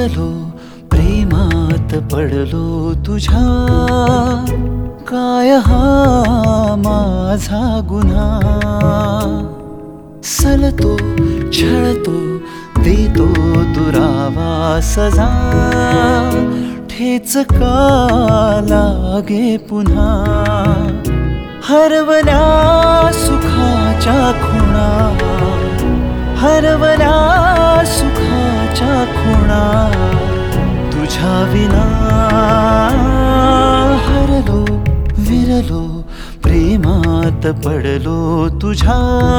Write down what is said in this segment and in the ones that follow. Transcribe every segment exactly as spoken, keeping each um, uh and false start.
विरलो प्रेमात पडलो तुझ्या, काय हा माझा गुन्हा. सलतो छळतो देतो दुरावा सजा, ठेच का लागे पुन्हा. हरवल्या सुखाच्या खुणा, हरवल्या सुखाच्या खुणा, तुझ्या विना. हरलो विरलो प्रेमात पडलो तुझ्या,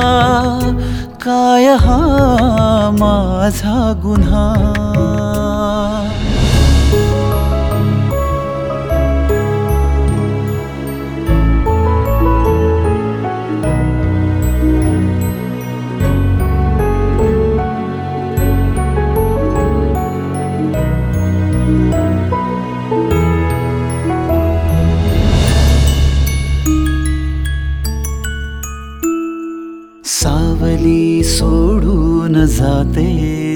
काय हा माझा गुन्हा. सावली सोडून जाते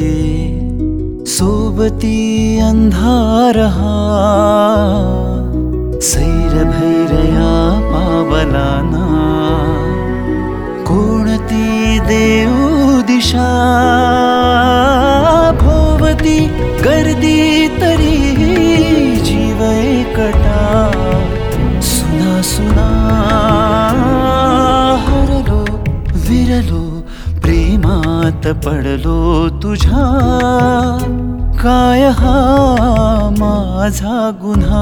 सोबती अंधार हा, सैरभैर या पावलाना कोणती देऊ दिशा. भोवती गर्दी तरी जीव एकटा, सुना सुना. हरलो विरलो प्रेमात पडलो तुझ्या, काय हा माझा गुन्हा.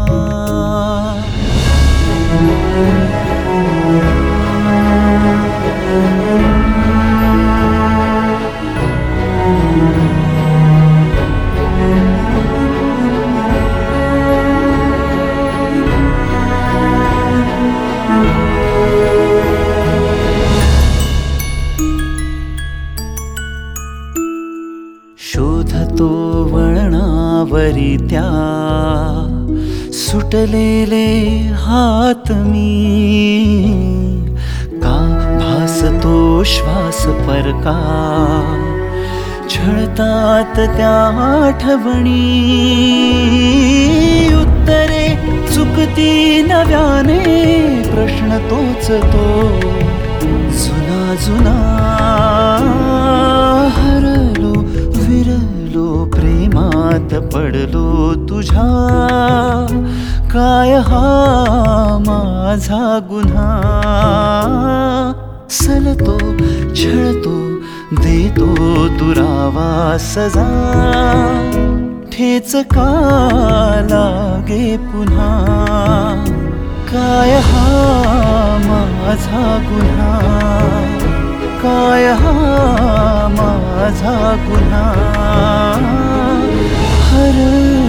शोधतो वळणावरी त्या सुटलेले हात मी, का भासतो श्वास परका, छळतात त्या आठवणी. उत्तरे चुकती नव्याने, प्रश्न तोच तो जुना जुना. हरलो विरलो प्रेमात पडलो तुझ्या, काय हा माझा गुन्हा. सलतो छळतो देतो दुरावा सजा, ठेच का लागे पुन्हा. काय हा माझा गुन्हा, काय हा माझा गुन्हा. हर